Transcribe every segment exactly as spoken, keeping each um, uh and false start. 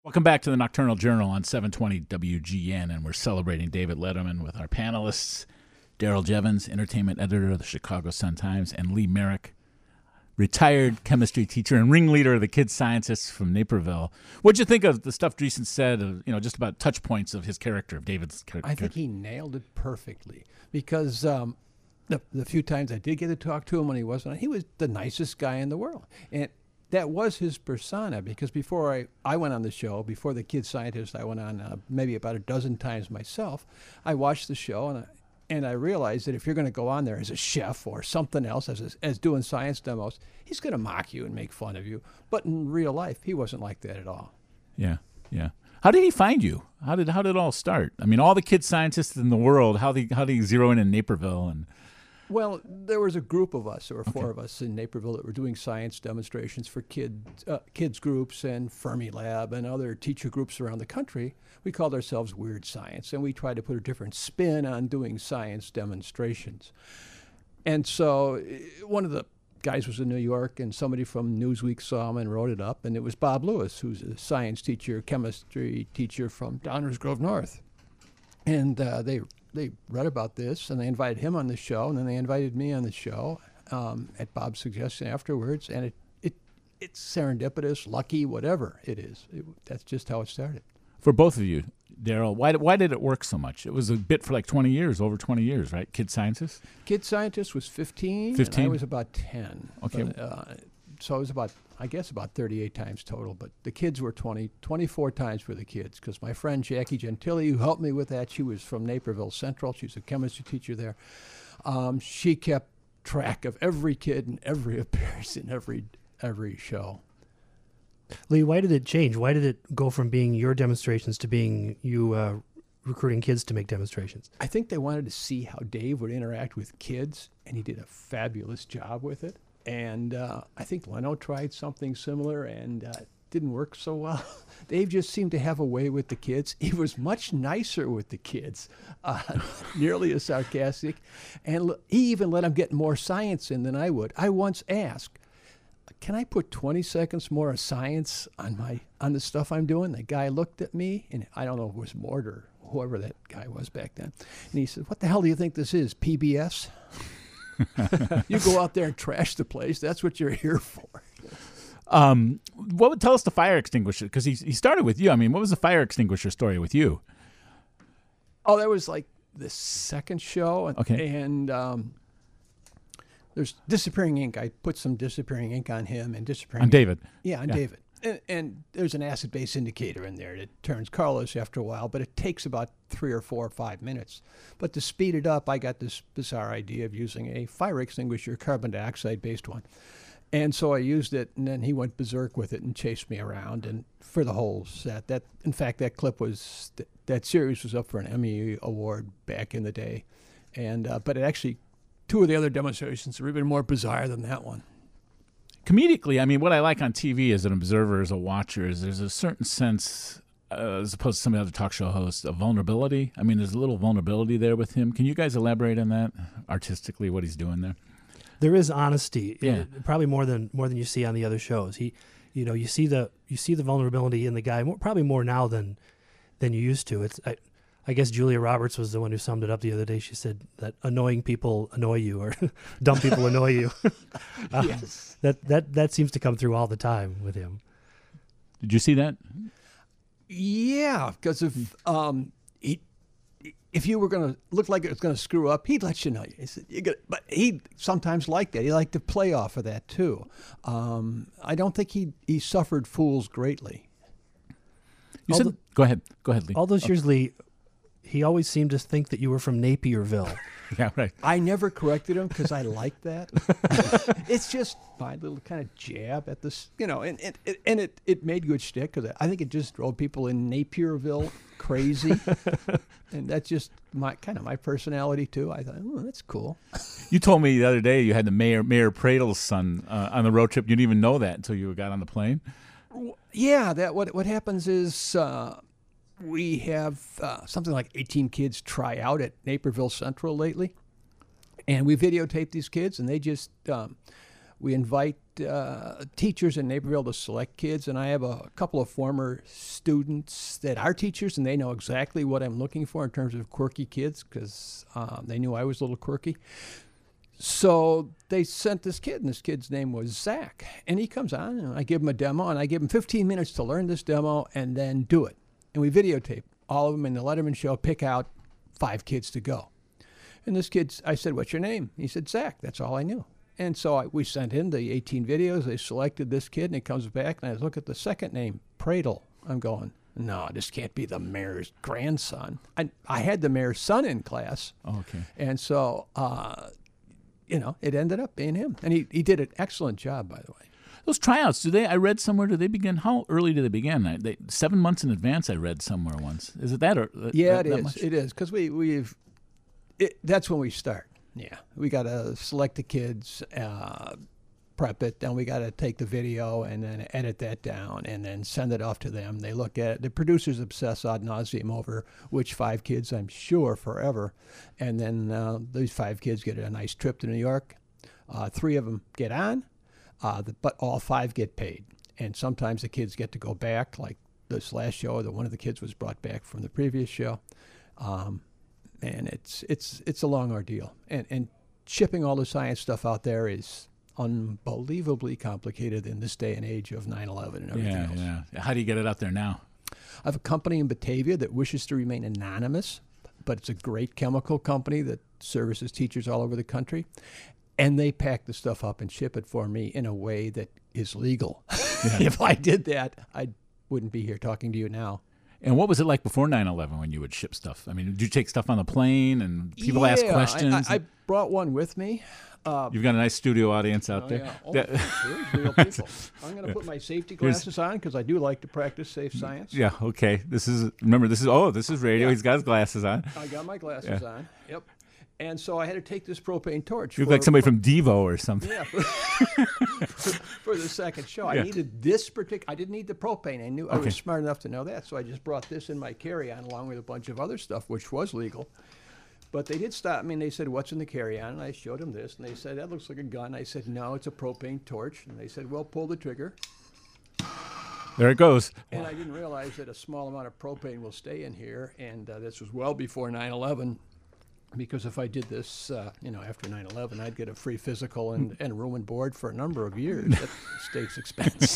Welcome back to the Nocturnal Journal on seven twenty W G N, and we're celebrating David Letterman with our panelists, Daryl Jevons, entertainment editor of the Chicago Sun-Times, and Lee Merrick, retired chemistry teacher and ringleader of the Kid Scientists from Naperville. What'd you think of the stuff Dreesen said, of, you know, just about touch points of his character, of David's character? I think he nailed it perfectly because um, the, the few times I did get to talk to him when he wasn't, he was the nicest guy in the world. And that was his persona, because before I, I went on the show, before the Kid Scientist, I went on uh, maybe about a dozen times myself. I watched the show, and I, and I realized that if you're going to go on there as a chef or something else, as, a, as doing science demos, he's going to mock you and make fun of you. But in real life, he wasn't like that at all. Yeah, yeah. How did he find you? How did how did it all start? I mean, all the kid scientists in the world, how did, how did he zero in in Naperville? And Well, there was a group of us, there were four Okay. of us in Naperville that were doing science demonstrations for kid, uh, kids groups and Fermilab and other teacher groups around the country. We called ourselves Weird Science, and we tried to put a different spin on doing science demonstrations. And so uh, one of the guys was in New York, and somebody from Newsweek saw him and wrote it up, and it was Bob Lewis, who's a science teacher, chemistry teacher from Downers Grove North. And uh, they they read about this, and they invited him on the show, and then they invited me on the show um, at Bob's suggestion afterwards. And it, it it's serendipitous, lucky, whatever it is. It, that's just how it started. for both of you, Daryl, why why did it work so much? It was a bit for like twenty years, over twenty years, right? Kid Scientist? Kid Scientist was fifteen, fifteen? and I was about ten. Okay. But, uh, so it was about, I guess, about thirty-eight times total. But the kids were twenty, twenty-four times for the kids, because my friend Jackie Gentile, who helped me with that, she was from Naperville Central. She was a chemistry teacher there. Um, she kept track of every kid and every appearance in every every show. Lee, why did it change? Why did it go from being your demonstrations to being you uh, recruiting kids to make demonstrations? I think they wanted to see how Dave would interact with kids, and he did a fabulous job with it. And uh, I think Leno tried something similar, and uh, didn't work so well. Dave just seemed to have a way with the kids. He was much nicer with the kids, uh, nearly as sarcastic, and l- he even let them get more science in than I would. I once asked, can I put twenty seconds more of science on my on the stuff I'm doing? The guy looked at me, and I don't know if it was Mort or whoever that guy was back then, and he said, what the hell do you think this is, P B S? You go out there and trash the place. That's what you're here for. Um, what would tell us the fire extinguisher? Because he he started with you. I mean, what was the fire extinguisher story with you? Oh, that was like the second show. And, Okay. And um, there's Disappearing Ink. I put some Disappearing Ink on him and Disappearing On Ink- David. Yeah, on Yeah. David. And, and there's an acid-base indicator in there that turns colorless after a while, but it takes about three or four or five minutes. But to speed it up, I got this bizarre idea of using a fire extinguisher, carbon dioxide-based one. And so I used it, and then he went berserk with it and chased me around. And for the whole set, that in fact, that clip was th- that series was up for an Emmy award back in the day. And uh, but it actually, two of the other demonstrations have been more bizarre than that one. Comedically, I mean, what I like on T V as an observer, as a watcher, is there's a certain sense, uh, as opposed to some of the other talk show hosts, of vulnerability. I mean, there's a little vulnerability there with him. Can you guys elaborate on that artistically, what he's doing there? There is honesty, Yeah. uh, probably more than more than you see on the other shows. He, you know, you see the you see the vulnerability in the guy, more, probably more now than than you used to. It's I, I guess Julia Roberts was the one who summed it up the other day. She said that annoying people annoy you, or dumb people annoy you. Um, Yes. That that that seems to come through all the time with him. Did you see that? Yeah, because if um, he, if you were going to look like it was going to screw up, he'd let you know. He said, you got, but he sometimes liked that. He liked to play off of that too. Um, I don't think he he suffered fools greatly. You All said, the- go ahead. Go ahead, Lee. All those years, Lee, he always seemed to think that you were from Napierville. Yeah, right. I never corrected him because I like that. It's just my little kind of jab at this, you know, and and, and- and it, it made good shtick because I think it just drove people in Napierville crazy. And that's just my kind of my personality too. I thought, oh, that's cool. You told me the other day you had the Mayor Mayor Pradle's son uh, on the road trip. You didn't even know that until you got on the plane. Yeah, that what what happens is uh, we have uh, something like eighteen kids try out at Naperville Central lately, and we videotape these kids, and they just um, We invite uh, teachers in Naperville to select kids, and I have a, a couple of former students that are teachers, and they know exactly what I'm looking for in terms of quirky kids because um, they knew I was a little quirky. So they sent this kid, and this kid's name was Zach. And he comes on, and I give him a demo, and I give him fifteen minutes to learn this demo and then do it. And we videotape all of them in the Letterman show, pick out five kids to go. And this kid, I said, what's your name? He said, Zach. That's all I knew. And so I, we sent in the eighteen videos. They selected this kid, and he comes back, and I look at the second name, Pradle. I'm going, no, this can't be the mayor's grandson. I, I had the mayor's son in class. Oh, okay. And so... Uh, you know, it ended up being him. And he, he did an excellent job, by the way. Those tryouts, do they, I read somewhere, do they begin, how early do they begin? I, they, seven months in advance, I read somewhere once. Is it that or Yeah, that, it that is. much? It is. Because we, we've, it, that's when we start. Yeah. We got to select the kids, uh, prep it, then we got to take the video and then edit that down and then send it off to them. They look at it. The producers obsess ad nauseum over which five kids, I'm sure, forever. And then uh, these five kids get a nice trip to New York. Uh, three of them get on, uh, the, but all five get paid. And sometimes the kids get to go back, like this last show, that one of the kids was brought back from the previous show. Um, and it's it's it's a long ordeal. And, and shipping all the science stuff out there is unbelievably complicated in this day and age of nine eleven and everything yeah, else. Yeah. How do you get it out there now? I have a company in Batavia that wishes to remain anonymous, but it's a great chemical company that services teachers all over the country. And they pack the stuff up and ship it for me in a way that is legal. Yeah. If I did that, I wouldn't be here talking to you now. And what was it like before nine eleven when you would ship stuff? I mean, did you take stuff on the plane and people yeah, ask questions? I, I, I brought one with me. Uh, You've got a nice studio audience out oh, there. Yeah. Oh, That- there's real people. I'm going to put my safety glasses on because I do like to practice safe science. yeah, okay. This is, remember, this is, oh, this is radio. Yeah. He's got his glasses on. I got my glasses Yeah. on. Yep. And so I had to take this propane torch. You look for- like somebody from Devo or something. Yeah, for, for the second show. Yeah. I needed this particular, I didn't need the propane. I knew I Okay. was smart enough to know that. So I just brought this in my carry-on along with a bunch of other stuff, which was legal. But they did stop me and they said, what's in the carry-on? And I showed them this. And they said, that looks like a gun. I said, no, it's a propane torch. And they said, well, pull the trigger. There it goes. And I didn't realize that a small amount of propane will stay in here. And uh, this was well before nine eleven. Because if I did this, uh, you know, after nine eleven, I'd get a free physical and, and room and board for a number of years at the state's expense.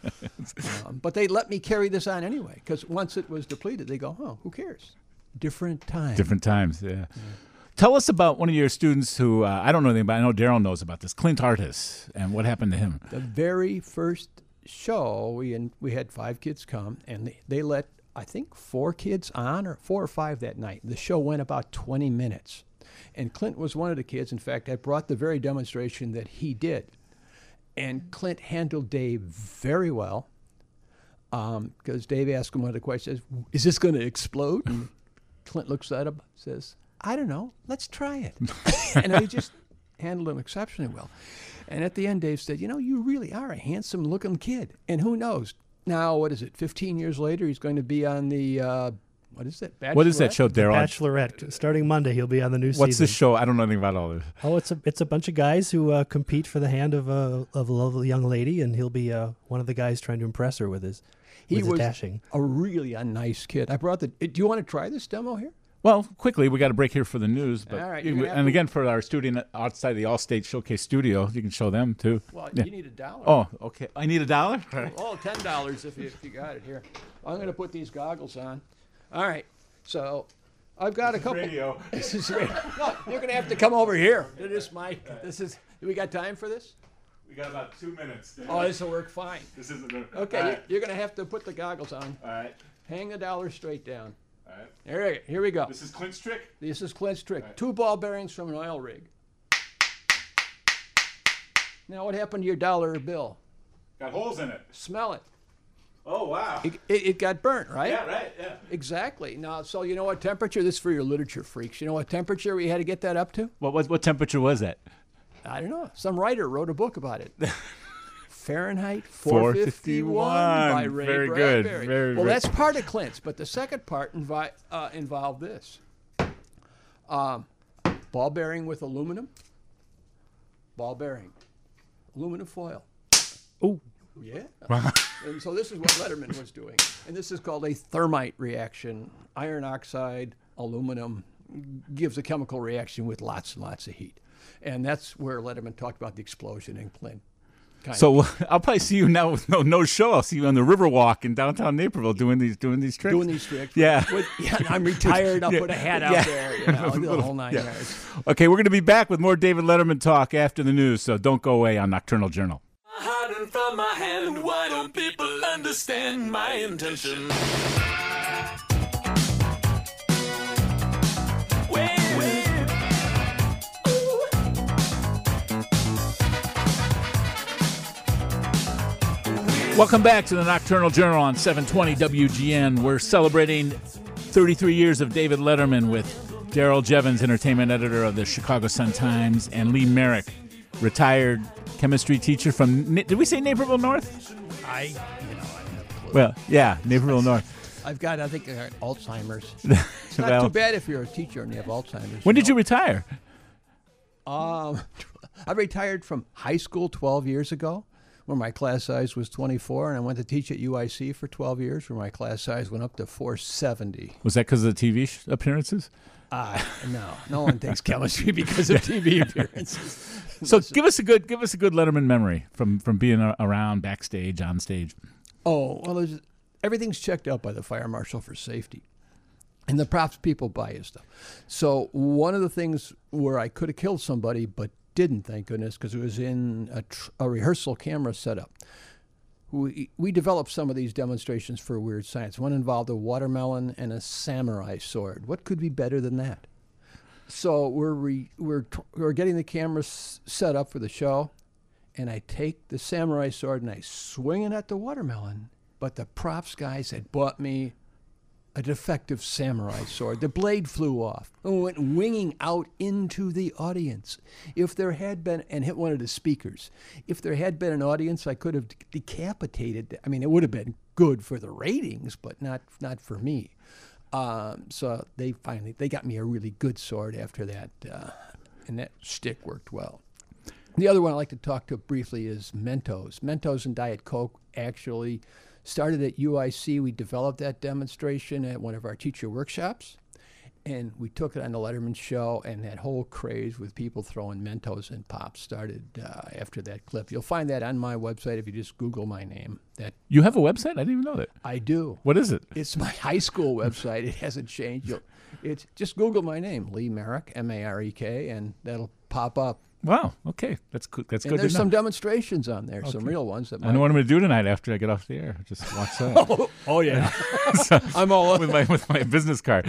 um, but they let me carry this on anyway, because once it was depleted, they go, oh, who cares? Different time. Different times, yeah. yeah. Tell us about one of your students who, uh, I don't know anything about, I know Daryl knows about this, Clint Artis, and what happened to him. The very first show, we in, we had five kids come, and they, they let, I think, four kids on, or four or five that night. The show went about twenty minutes. And Clint was one of the kids. In fact, I brought the very demonstration that he did. And Clint handled Dave very well, because um, Dave asked him one of the questions, is this going to explode? And Clint looks at him, says, I don't know, let's try it. And he just handled him exceptionally well. And at the end, Dave said, you know, you really are a handsome-looking kid. And who knows? Now, what is it, fifteen years later, he's going to be on the, uh, what is it, Bachelorette? What is that show, Daryl? Bachelorette. Starting Monday, he'll be on the new season. What's the show? I don't know anything about all this. Oh, it's a it's a bunch of guys who uh, compete for the hand of a of a lovely young lady, and he'll be uh, one of the guys trying to impress her with his He with his was dashing. a really a nice kid. I brought the, do you want to try this demo here? Well, quickly, we got to break here for the news. But All right, you- you're gonna have and to- again, for our student outside the Allstate Showcase studio, you can show them too. Well, Yeah. you need a dollar. Oh, okay. I need a dollar? All right. Oh, ten dollars if you, if you got it here. I'm going to put these goggles on. All right. So I've got a couple. radio. This is radio. No, you're going to have to come over here to this mic. This is. Do we got time for this? We got about two minutes. Oh, this will work fine. This isn't Okay, All you- right. you're going to have to put the goggles on. All right. Hang the dollar straight down. All right. There, we- here we go. This is Clint's trick. This is Clint's trick. Right. Two ball bearings from an oil rig. Now, what happened to your dollar bill? Got holes in it. Smell it. Oh, wow. It, it, it got burnt, right? Yeah, right. Yeah. Exactly. Now, so you know what temperature? This is for your literature freaks. You know what temperature we had to get that up to? What, what, what temperature was that? I don't know. Some writer wrote a book about it. Fahrenheit four four fifty-one fifty-one. by Ray Very good. Bradbury. Very well, good. that's part of Clint's, but the second part invi- uh, involved this. Um, ball bearing with aluminum. Ball bearing. aluminum foil. Oh, Yeah. And so this is what Letterman was doing. And this is called a thermite reaction. Iron oxide, aluminum gives a chemical reaction with lots and lots of heat. And that's where Letterman talked about the explosion in Clint. Kind So of uh, I'll probably see you now with no no show. I'll see you on the Riverwalk in downtown Naperville doing these doing these tricks. doing these tricks. Yeah. With, yeah, I'm retired. I'll Yeah. put a hat out Yeah. there. You know, the whole nine Yeah. yards. Okay, we're going to be back with more David Letterman talk after the news, so don't go away on Nocturnal Journal. Hiding from my hand, why don't people understand my intention? Wait, wait. Welcome back to the Nocturnal Journal on seven twenty W G N. We're celebrating thirty-three years of David Letterman with Daryl Jevons, entertainment editor of the Chicago Sun-Times, and Lee Merrick, retired chemistry teacher from, did we say Naperville North? I, you know, I have a clue. Well, yeah, Naperville North. I've got, I think, I got Alzheimer's. It's not Well, too bad if you're a teacher and you have Alzheimer's. when did you know. retire? Um, I retired from high school twelve years ago, where my class size was twenty-four, and I went to teach at U I C for twelve years, where my class size went up to four seventy. Was that because of the T V sh- appearances? Uh, no, no one takes chemistry because of T V appearances. So give us a good give us a good Letterman memory from from being a- around backstage, on stage. Oh, well, there's, everything's checked out by the fire marshal for safety. And the props people buy his stuff. So one of the things where I could have killed somebody but didn't, thank goodness, because it was in a, tr- a rehearsal camera setup. We, we developed some of these demonstrations for Weird Science. One involved a watermelon and a samurai sword. What could be better than that? So we're re, we're t- we're getting the camera s- set up for the show, and I take the samurai sword and I swing it at the watermelon. But the props guys had bought me a defective samurai sword. The blade flew off and went winging out into the audience. If there had been, and hit one of the speakers, if there had been an audience, I could have decapitated. I mean, it would have been good for the ratings, but not not for me. Um, so they finally, they got me a really good sword after that, uh, and that shtick worked well. The other one I'd like to talk to briefly is Mentos. Mentos and Diet Coke actually started at U I C. We developed that demonstration at one of our teacher workshops, and we took it on the Letterman show, and that whole craze with people throwing Mentos and Pops started uh, after that clip. You'll find that on my website if you just Google my name. That You have a website? I didn't even know that. I do. What is it? It's my high school website. It hasn't changed. You'll, it's just Google my name, Lee Merrick, M A R E K, and that'll pop up. Wow. Okay, that's good. That's And good there's to some know. demonstrations on there, some Okay. real ones that I know what I'm going to do tonight after I get off the air. Just watch that. Oh yeah, So- I'm all with my with my business card.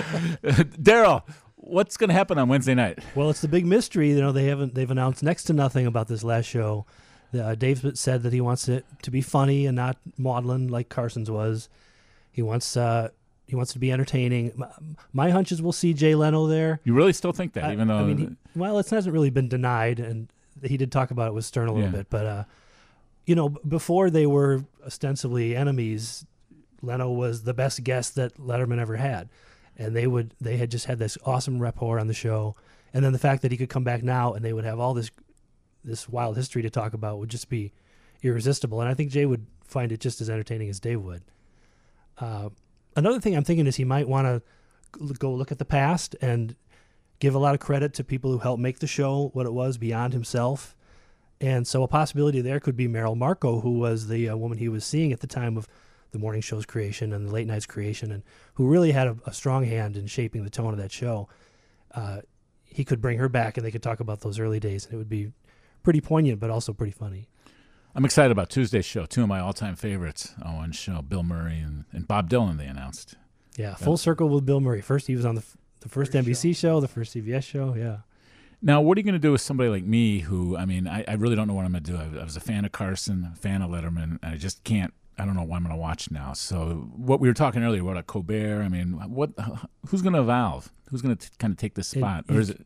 Daryl, what's going to happen on Wednesday night? well, it's the big mystery. You know, they haven't they've announced next to nothing about this last show. Uh, Dave said that he wants it to be funny and not maudlin like Carson's was. He wants uh, he wants to be entertaining. My, my hunch is we'll see Jay Leno there. You really still think that, I- even though I mean, he, well, it hasn't really been denied, and he did talk about it with Stern a little Yeah. bit. But uh, you know, b- before they were ostensibly enemies, Leno was the best guest that Letterman ever had, and they would they had just had this awesome rapport on the show, and then the fact that he could come back now and they would have all this this wild history to talk about would just be irresistible. And I think Jay would find it just as entertaining as Dave would. Uh, another thing I'm thinking is he might want to go look at the past and give a lot of credit to people who helped make the show what it was beyond himself. And so a possibility there could be Meryl Marco, who was the uh, woman he was seeing at the time of the morning show's creation and the late night's creation, and who really had a, a strong hand in shaping the tone of that show. Uh, he could bring her back and they could talk about those early days, and it would be pretty poignant, but also pretty funny. I'm excited about Tuesday's show. Two of my all-time favorites on one show, Bill Murray and, and Bob Dylan, they announced. Yeah, full circle with Bill Murray. First, he was on the f- the first N B C show, the first C B S show. Yeah. Now, what are you going to do with somebody like me who, I mean, I, I really don't know what I'm going to do. I, I was a fan of Carson, a fan of Letterman. I just can't, I don't know what I'm going to watch now. So what we were talking earlier, what about Colbert? I mean, what? who's going to evolve? Who's going to kind of take this spot? It- or is it?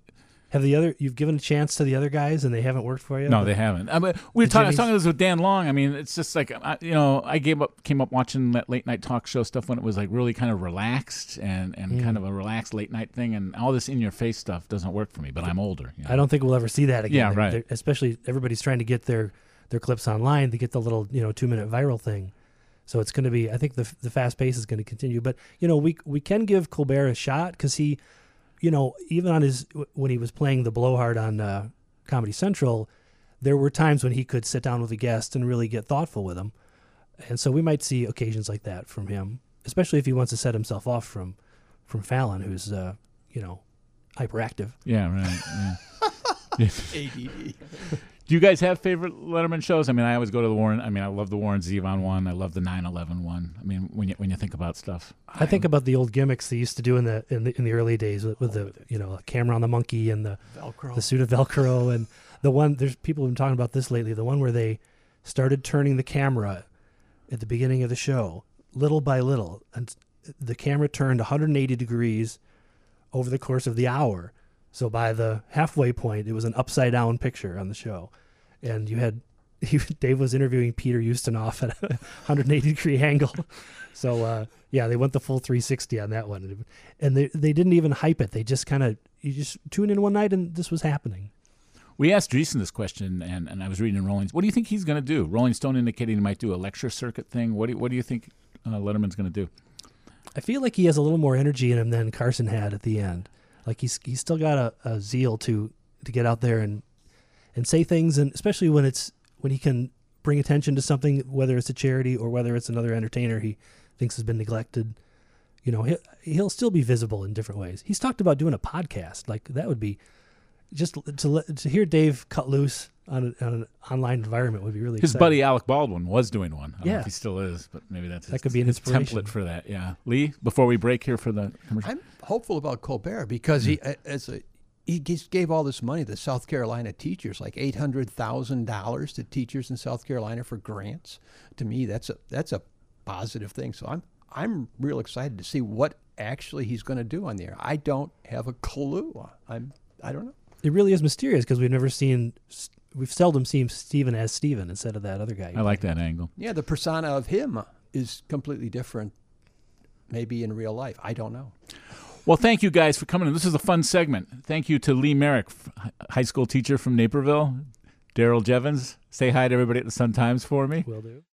Have the other you've given a chance to the other guys and they haven't worked for you? No, But- they haven't. I mean, we were The talking. I was Jimmys? talking this with Dan Long. I mean, it's just like I, you know, I gave up, came up watching that late night talk show stuff when it was like really kind of relaxed and, and Mm. kind of a relaxed late night thing, and all this in your face stuff doesn't work for me. But I'm older. You know? I don't think we'll ever see that again. Yeah, They're- right. they're- especially everybody's trying to get their, their clips online to get the little you know two minute viral thing. So it's going to be. I think the the fast pace is going to continue. But you know we we can give Colbert a shot because he, you know, even on his when he was playing the blowhard on uh, Comedy Central, there were times when he could sit down with a guest and really get thoughtful with them. And so we might see occasions like that from him, especially if he wants to set himself off from from Fallon, who's uh, you know hyperactive. Yeah, right. Yeah. A D D. Do you guys have favorite Letterman shows? I mean, I always go to the Warren. I mean, I love the Warren Zevon one. I love the nine eleven one. I mean, when you when you think about stuff, I think about the old gimmicks they used to do in the in the, in the early days with, with the you know camera on the monkey and the Velcro. the suit of Velcro and the one. There's people who've been talking about this lately. The one where they started turning the camera at the beginning of the show, little by little, and the camera turned one hundred eighty degrees over the course of the hour. So by the halfway point, it was an upside down picture on the show, and you had he, Dave was interviewing Peter Ustinov at a one hundred eighty degree angle. So uh, yeah, they went the full three sixty on that one, and they they didn't even hype it. They just kind of you just tune in one night and this was happening. we asked Dreesen this question, and, and I was reading in Rolling. What do you think he's going to do? Rolling Stone indicating he might do a lecture circuit thing. What do you, what do you think uh, Letterman's going to do? I feel like he has a little more energy in him than Carson had at the end. Like he's he's still got a, a zeal to to get out there and and say things, and especially when it's when he can bring attention to something, whether it's a charity or whether it's another entertainer he thinks has been neglected. You know, he'll, he'll still be visible in different ways. He's talked about doing a podcast. Like that would be just to let, to hear Dave cut loose on, a, on an online environment would be really His exciting. buddy Alec Baldwin was doing one. I don't know Yeah. if he still is, but maybe that's That his, could be an his inspiration. template for that. Yeah, Lee. Before we break here for the commercial, I'm hopeful about Colbert because he, as a, he just gave all this money to South Carolina teachers, like eight hundred thousand dollars to teachers in South Carolina for grants. To me, that's a that's a positive thing. So I'm I'm real excited to see what actually he's going to do on the air. I don't have a clue. I'm I don't know. It really is mysterious because we've never seen, we've seldom seen Steven as Steven instead of that other guy. I like that angle. Yeah, the persona of him is completely different, maybe in real life. I don't know. Well, thank you guys for coming in. This is a fun segment. Thank you to Lee Merrick, f- high school teacher from Naperville. Daryl Jevons, say hi to everybody at the Sun Times for me. Will do.